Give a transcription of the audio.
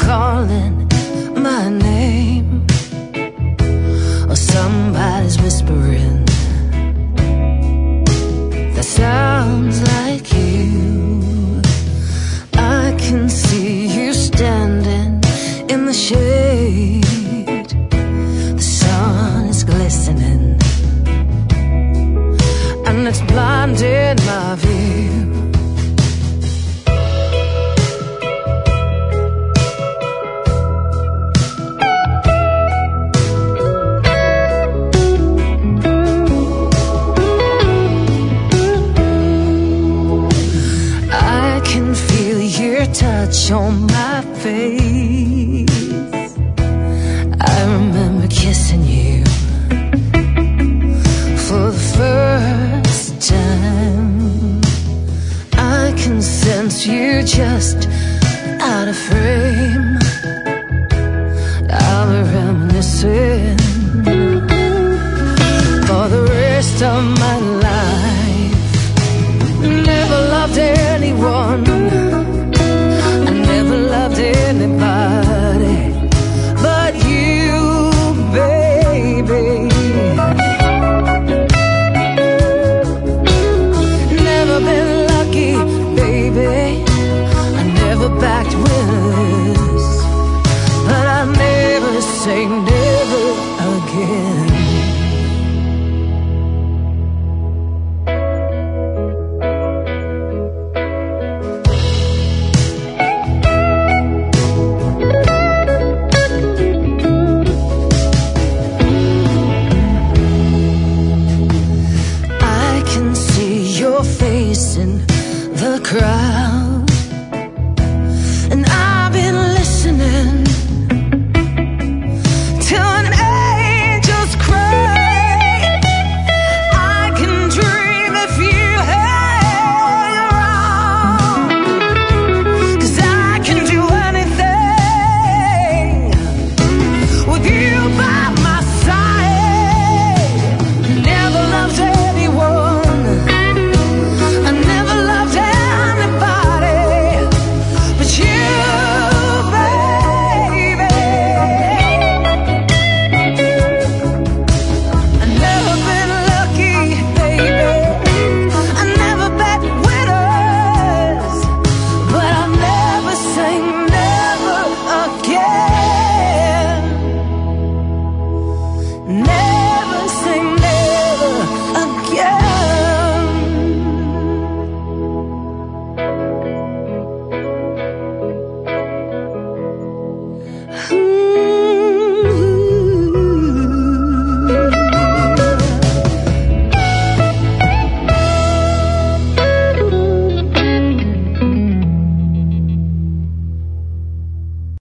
calling my name, or somebody's whispering. That sounds like you. I can see you standing in the shade. The sun is glistening, and it's blinding my view. Touch on my face. I remember kissing you for the first time. I can sense you just out of frame. I'll be reminiscing for the rest of my life. Never loved anyone, loved anybody but you, baby. Never been lucky, baby. I never backed winners, but I never say never again.